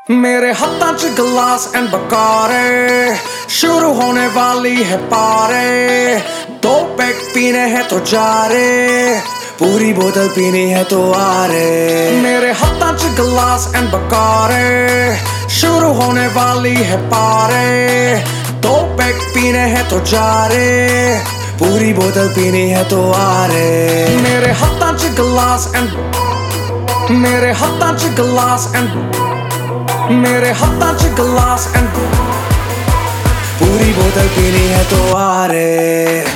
मेरे हाथों च गिलास एंड बकारे, शुरू होने वाली है पारे। 2 पैक पीने हैं तो जा रे, पूरी बोतल पीनी है तो आ रे। मेरे हाथों च गिलास एंड बकारे, शुरू होने वाली है पारे। 2 पैक पीने हैं तो जा रे, पूरी बोतल पीनी है तो आ रे। मेरे हाथों च गिलास एंड, मेरे हाथों च गिलास एंड, मेरे हाथों च गिलास एंड, पूरी बोतल पीनी है तो आ रे।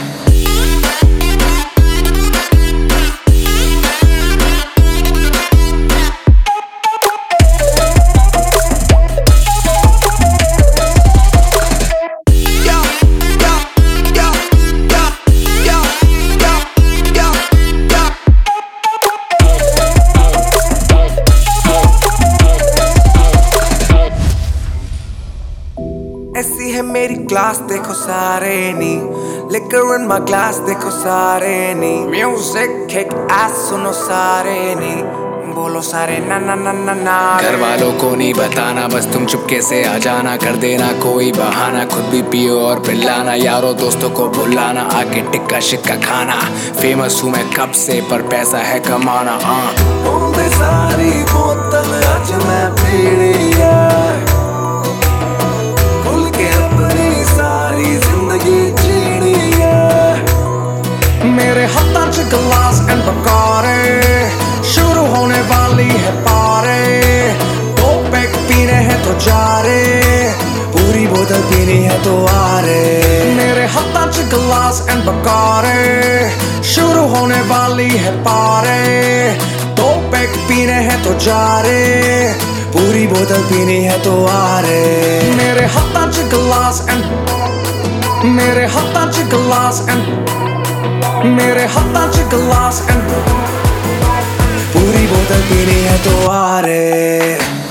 ऐसी है मेरी क्लास देखो सारे नी, लिकर इन माय ग्लास देखो सारे नी। म्यूजिक किक एस सुनो सारे नी, बोलो सारे ना ना ना ना ना। घर वालों को नहीं बताना, बस तुम चुपके से आ जाना। कर देना कोई बहाना, खुद भी पियो और पिलाना। यारों दोस्तों को बुलाना, आके टिक्का शिक्का खाना। फेमस हूँ मैं कब से, पर पैसा है कमाना। सारी बोतल आज मैं पीनी है, खुल के अपनी सारी जिंदगी जीनी है। मेरे हाथों च गिलास एंड बकारे, शुरू होने वाली है पारे। 2 पैक पीने हैं तो जा रे, पूरी बोतल पीनी है तो आ रे। मेरे हाथों च गिलास एंड बकारे, शुरू होने वाली है पारे। 2 पैक पीने हैं तो जा रे, पूरी बोतल पीनी है तो आ रे। मेरे हाथों च गिलास एंड, मेरे हाथों च गिलास एंड, मेरे हाथों च गिलास एंड, पूरी बोतल पीनी है तो आ रे।